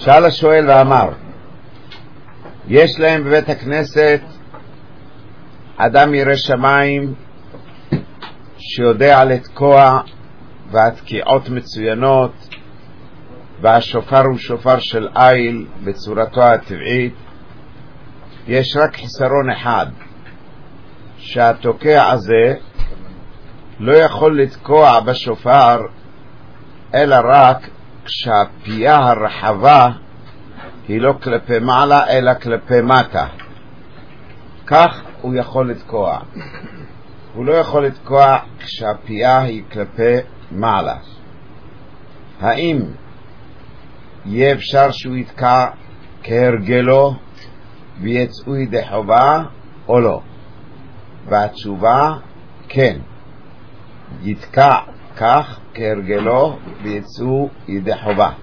שאל השואל ואמר, יש להם בבית הכנסת אדם ירא שמיים שיודע לתקוע והתקיעות מצוינות, והשופר הוא שופר של איל בצורתו הטבעית. יש רק חיסרון אחד, שהתוקע הזה לא יכול לתקוע בשופר אלא רק כשהפייה הרחבה היא לא כלפי מעלה אלא כלפי מטה. כך הוא יכול לתקוע. הוא לא יכול לתקוע כשהפייה היא כלפי מעלה. האם יהיה אפשר שהוא יתקע כהרגלו ויצאו ידי חובה או לא? והתשובה כן, יתקע כך כהרגלו ויצאו ידי חובה.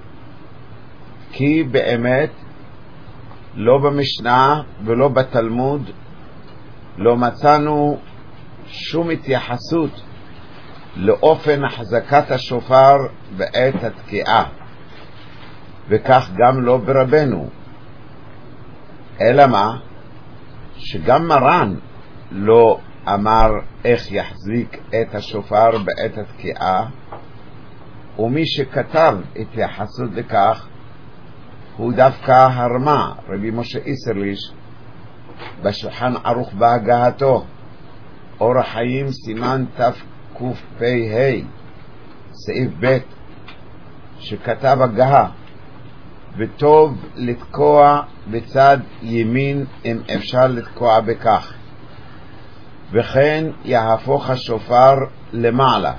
כי באמת לא במשנה ולא בתלמוד לא מצאנו שום התייחסות לאופן החזקת השופר בעת התקיעה, וכך גם לא ברבנו. אלא מה? שגם מרן לא אמר איך יחזיק את השופר בעת התקיעה, ומי שכתב התייחסות לכך הוא דווקא הרמה, רבי משה איסרליש, בשולחן ערוך בהגהתו, אור החיים סימן תקפ"ה סעיף ב', שכתב הגהה, וטוב לתקוע בצד ימין אם אפשר לתקוע בכך, וכן יהפוך השופר למעלה,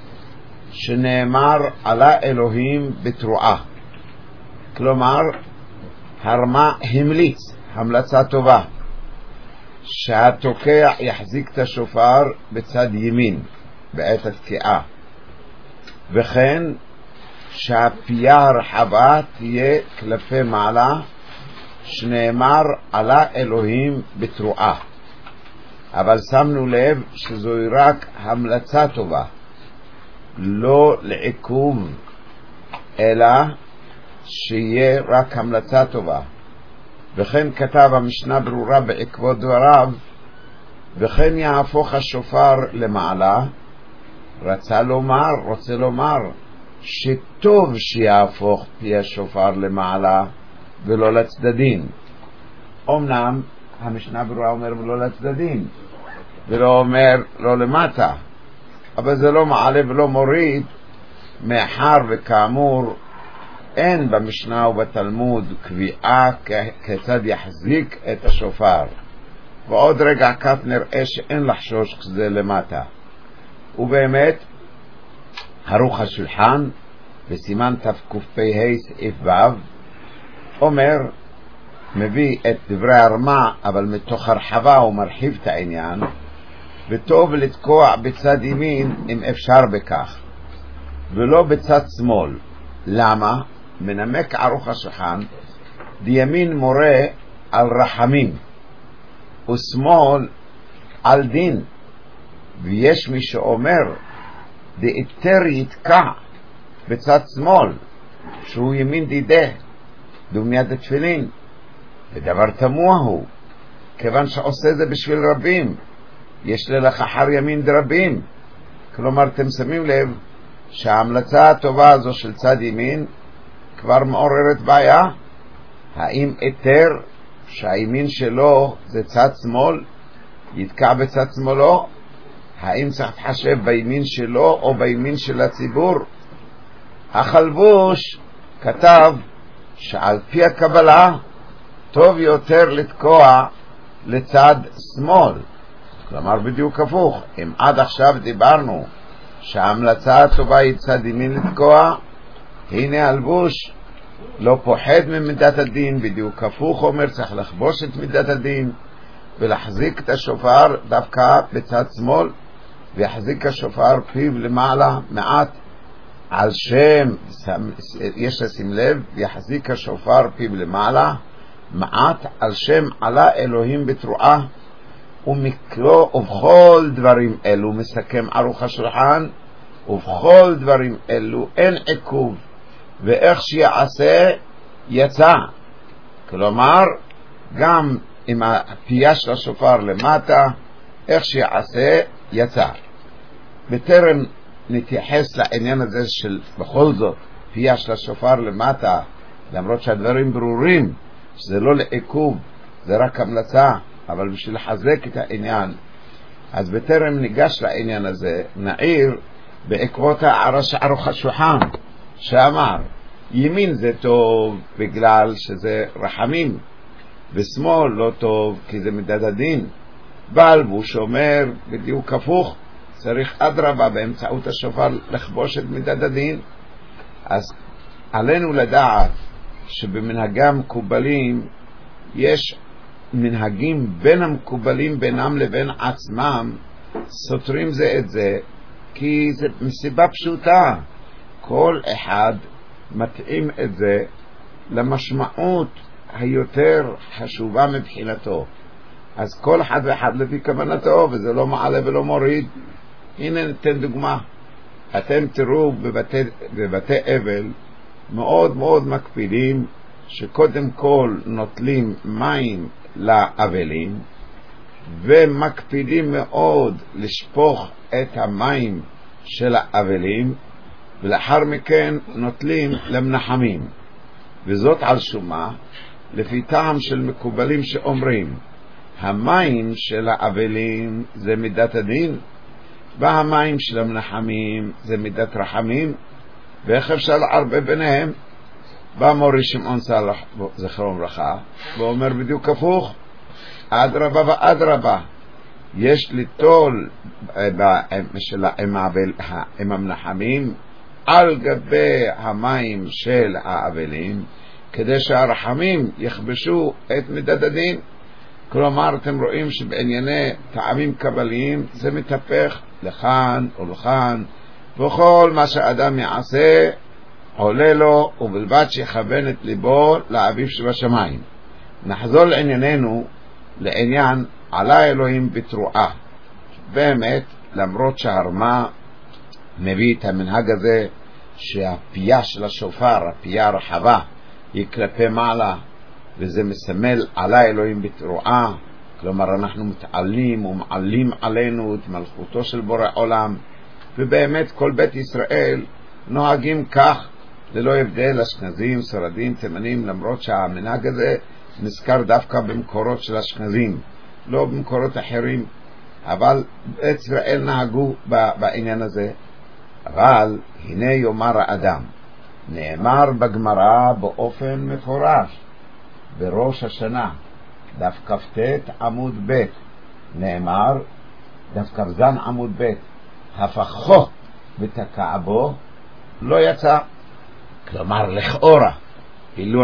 שנאמר עלה אלוהים בתרועה. כלומר, הרמה המליץ המלצה טובה שהתוקע יחזיק את השופר בצד ימין בעת התקיעה, וכן שהפייה הרחבה תהיה כלפי מעלה, שנאמר עלה אלוהים בתרועה. אבל שמנו לב שזוהי רק המלצה טובה, לא לעיכוב, אלא שיהיה רק המלצה טובה. וכן כתב המשנה ברורה בעקבות דבריו, וכן יהפוך השופר למעלה, רוצה לומר שטוב שיהפוך פי השופר למעלה ולא לצדדים. אמנם המשנה ברורה אומר לא לצדדים ולא אומר לא למטה, אבל זה לא מעלה ולא מוריד, מאחר וכאמור אין במשנה ובתלמוד קביעה כיצד יחזיק את השופר. ועוד רגע כך נראה שאין לחשוש כשזה למטה. ובאמת ערוך השולחן בסימן תקפ"ה סעיף ו' אומר, מביא את דברי הרמה אבל מתוך הרחבה הוא מרחיב את העניין, וטוב לתקוע בצד ימין אם אפשר בכך ולא בצד שמאל. למה? מנמק ערוך השולחן, דימין מורה על רחמים ושמאל על דין, ויש מי שאומר דאיתר יתקע בצד שמאל שהוא ימין דידה דומיית התפילין, ודבר תמוה הוא, כיוון שעושה זה בשביל רבים, יש ללך אחר ימין דרבים. כלומר, אתם שמים לב שההמלצה הטובה הזו של צד ימין כבר מעוררת בעיה. האם איתר שהימין שלו זה צד שמאל יתקע בצד שמאלו? האם צריך להתחשב בימין שלו או בימין של הציבור? החלבוש כתב שעל פי הקבלה טוב יותר לתקוע לצד שמאל. כלומר בדיוק הפוך. אם עד עכשיו דיברנו שההמלצה הטובה היא צד ימין לתקוע, הנה הלבוש לא פוחד ממידת הדין, בדיוק הפוך אומר צריך לחבוש את מידת הדין ולהחזיק את השופר דווקא בצד שמאל, ויחזיק השופר פיו למעלה מעט על שם, יש לשים לב, יחזיק השופר פיו למעלה מעט על שם עלה אלוהים בתרועה. ובכל דברים אלו מסכם ערוך השולחן, ובכל דברים אלו אין עיכוב, ואיך שיעשה יצא. כלומר, גם עם הפייה של השופר למטה, איך שיעשה, יצא. בטרם נתייחס לעניין הזה של בכל זאת, פייה של השופר למטה, למרות שהדברים ברורים, שזה לא לעיכוב, זה רק המלצה, אבל בשביל לחזק את העניין, אז בטרם ניגש לעניין הזה, נעיר בעקבות הערה שערוך השולחן, שאמר, ימין זה טוב בגלל שזה רחמים, ושמאל לא טוב כי זה מדד הדין. בעל בוש אומר בדיוק הפוך, צריך אדרבה באמצעות השופר לכבוש את מדד הדין. אז עלינו לדעת שבמנהגי המקובלים יש מנהגים בין המקובלים בינם לבין עצמם, סותרים זה את זה, כי זה מסיבה פשוטה, כל אחד מתאים את זה למשמעות היותר חשובה מבחינתו. אז כל אחד ואחד לפי כוונתו, וזה לא מעלה ולא מוריד. הנה ניתן דוגמה. אתם תראו בבתי אבל מאוד מאוד מקפידים שקודם כל נוטלים מים לאבלים, ומקפידים מאוד לשפוך את המים של האבלים, ולאחר מכן נוטלים למנחמים. וזאת על שומה, לפי טעם של מקובלים שאומרים, המים של האבלים זה מידת הדין, והמים של המנחמים זה מידת רחמים, ואיך אפשר לערבב ביניהם? בא מורי שמעון סלח זכרו לברכה ואומר בדיוק הפוך, אדרבה ואדרבה, יש ליטול עם המנחמים על גבי המים של האבלים, כדי שהרחמים יכבשו את מדד הדין. כלומר, אתם רואים שבענייני טעמים קבליים זה מתהפך לכאן או לכאן, וכל מה שאדם יעשה עולה לו, ובלבד שיכוון את ליבו לאביו שבשמיים. נחזור לענייננו, לעניין עלה אלוהים בתרועה. באמת, למרות שהרמה מביא את המנהג הזה שהפייה של השופר, הפייה הרחבה, היא כלפי מעלה, וזה מסמל עלה אלוהים בתרועה, כלומר אנחנו מתעלים ומעלים עלינו את מלכותו של בורא עולם, ובאמת כל בית ישראל נוהגים כך, ללא הבדל אשכנזים, ספרדים, תימנים, למרות שהמנהג הזה נזכר דווקא במקורות של אשכנזים, לא במקורות אחרים, אבל בית ישראל נהגו בעניין הזה. אבל הנה יאמר האדם, נאמר בגמרא באופן מפורש, בראש השנה, דף כ"ט עמוד ב', נאמר, דף כ"ז עמוד ב', הפכו ותקע בו, לא יצא. כלומר, לכאורה, אילו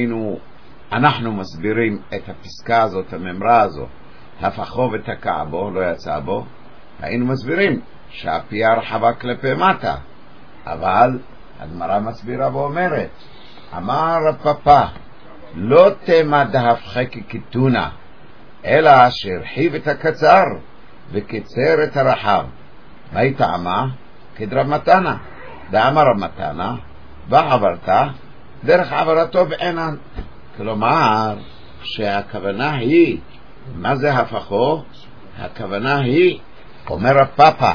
אנחנו מסבירים את הפסקה הזאת, הממרה הזאת, הפכו ותקע בו, לא יצא בו, היינו מסבירים שהפייה רחבה כלפי מטה, אבל הגמרא מסבירה ואומרת, אמר הפפה, לא תמה דהפכה ככתונה, אלא שהרחיב את הקצר וקיצר את הרחב. מה היא טעמה? כדרב מתנה. דאמר רב מתנה, בעברת דרך עברתו בעינן. כלומר, שהכוונה היא, מה זה הפכו? הכוונה היא, אומר הפפה,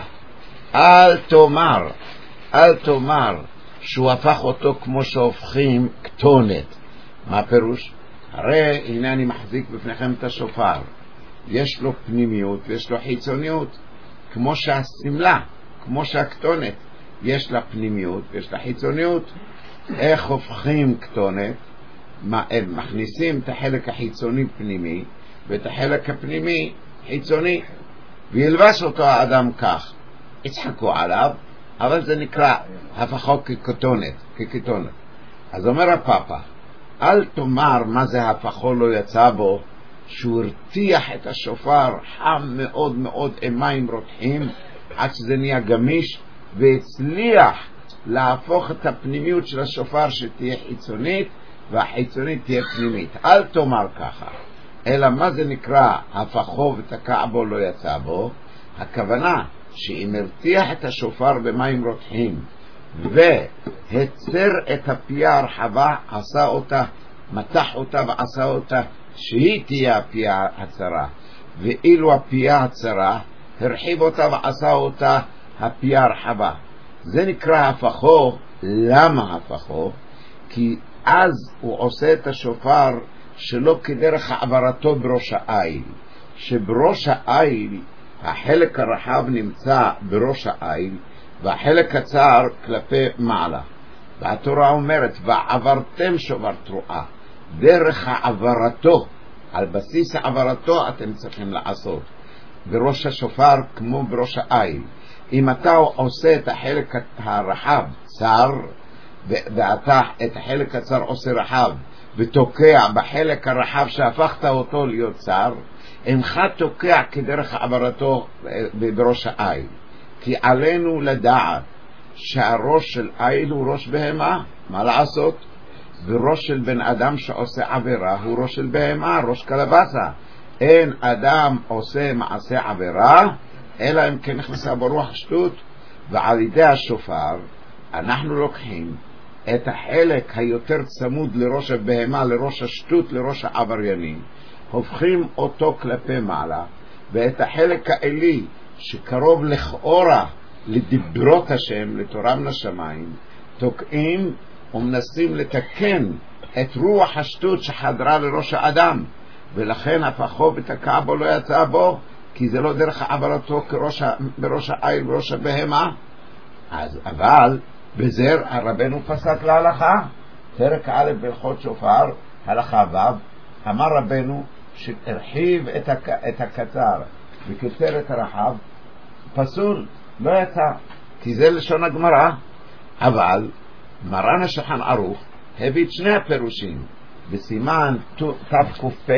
אל תאמר שהוא הפך אותו כמו שהופכים כתונת. מה הפירוש? הרי הנה אני מחזיק בפניכם את השופר, יש לו פנימיות ויש לו חיצוניות, כמו שהסמלה, כמו שהכתונת יש לה פנימיות ויש לה חיצוניות. איך הופכים כתונת? מכניסים את החלק החיצוני פנימי ואת החלק הפנימי חיצוני, וילבש אותו האדם כך, יצחקו עליו, אבל זה נקרא הפכו ככתונת. אז אומר הפאפה, אל תאמר מה זה הפכו לא יצא בו, שהוא הרתיח את השופר חם מאוד מאוד עם מים רותחים עד שזה נהיה גמיש, והצליח להפוך את הפנימיות של השופר שתהיה חיצונית והחיצונית תהיה פנימית. אל תאמר ככה, אלא מה זה נקרא הפכו ותקע בו לא יצא בו? הכוונה שאם הרתיח את השופר במים רותחים והצר את הפייה הרחבה, עשה אותה, מתח אותה ועשה אותה שהיא תהיה הפייה הצרה, ואילו הפייה הצרה הרחיב אותה ועשה אותה הפייה הרחבה. זה נקרא הפכו. למה הפכו? כי אז הוא עושה את השופר שלא כדרך העברתו בראש העיל, שבראש העיל החלק הרחב נמצא בראש העיל והחלק הצר כלפי מעלה. והתורה אומרת ועברתם שובר תרועה, דרך העברתו, על בסיס העברתו אתם צריכים לעשות בראש השופר כמו בראש העיל. אם אתה עושה את החלק הרחב צר ואתה את החלק הצר עושה רחב ותוקע בחלק הרחב שהפכת אותו להיות צר, אינך תוקע כדרך עברתו בראש העיל. כי עלינו לדעת שהראש של עיל הוא ראש בהמה, מה לעשות? וראש של בן אדם שעושה עבירה הוא ראש של בהמה, ראש קלבסה. אין אדם עושה מעשה עבירה אלא אם כן נכנסה ברוח שטות. ועל ידי השופר אנחנו לוקחים את החלק היותר צמוד לראש הבהמה, לראש השטות, לראש העבריינים, הופכים אותו כלפי מעלה, ואת החלק האלי שקרוב לכאורה לדברות השם, לתורה מן השמיים, תוקעים ומנסים לתקן את רוח השטות שחדרה לראש האדם, ולכן הפכו ותקע בו לא יצא בו, כי זה לא דרך עברתו בראש העיל, בראש הבהמה. אז אבל בזר הרבנו פסק להלכה, פרק א' בהלכות שופר הלכה ו', אמר רבנו שהרחיב את הקצר וקיצר את הרחב, פסול, לא יצא, כי זה לשון הגמרא. אבל מרן השולחן ערוך הביא שני הפירושים בסימן תקפ"ו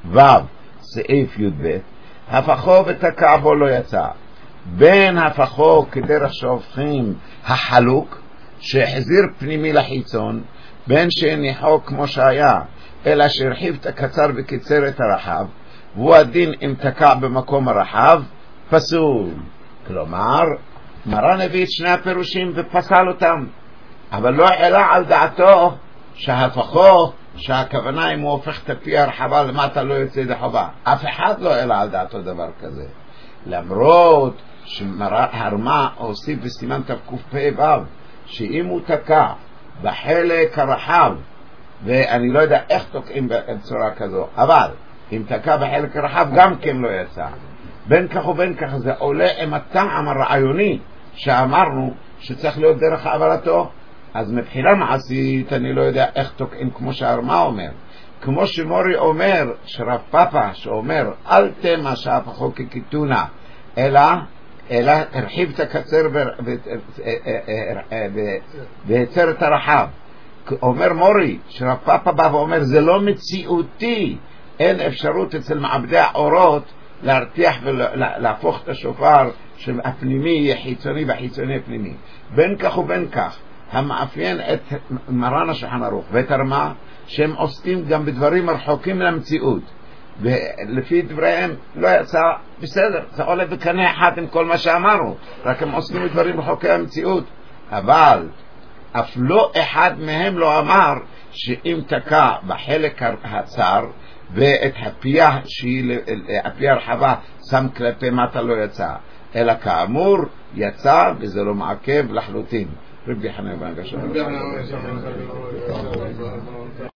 סעיף י"ב, הפכו ותקע בו לא יצא. בין הפכו כדרך שהופכים החלוק שהחזיר פנימי לחיצון, בין שהניחו כמו שהיה אלא שהרחיב את הקצר וקיצר את הרחב, והוא הדין אם תקע במקום הרחב, פסול. כלומר מרן הביא את שני הפירושים ופסל אותם, אבל לא העלה על דעתו שהפכו, שהכוונה אם הוא הופך את הפי הרחבה למטה לא יוצא ידי חובה. אף אחד לא העלה על דעתו דבר כזה, למרות שהרמה הוסיף בסימן תקפ"ו שאם הוא תקע בחלק הרחב, ואני לא יודע איך תוקעים בצורה כזו, אבל אם תקע בחלק הרחב גם כן לא יצא. בין כך ובין כך זה עולה עם הטעם הרעיוני שאמרנו שצריך להיות דרך עברתו. אז מבחינה מעשית אני לא יודע איך תוקעים כמו שהרמה אומר, כמו שמורי אומר, שרב פאפה שאומר אל תמה שהפכו כקיתונה אלא הרחיב את הקצר והצר את הרחב. אומר מורי, שרב פאפה בא ואומר זה לא מציאותי, אין אפשרות אצל מעבדי האורות להרתיח ולהפוך את השופר שהפנימי יהיה חיצוני והחיצוני פנימי. בין כך ובין כך המאפיין את מרן השולחן ערוך ואת הרמה שהם עוסקים גם בדברים רחוקים למציאות, ולפי דבריהם לא יצא בסדר, זה עולה בקנה אחד עם כל מה שאמרו, רק הם עוסקים בדברים רחוקי המציאות. אבל אף לא אחד מהם לא אמר שאם תקע בחלק הצר ואת הפייה שהיא הפייה הרחבה שם כלפי מטה לא יצא, אלא כאמור יצא וזה לא מעכב לחלוטין. רבי חנן בן גשם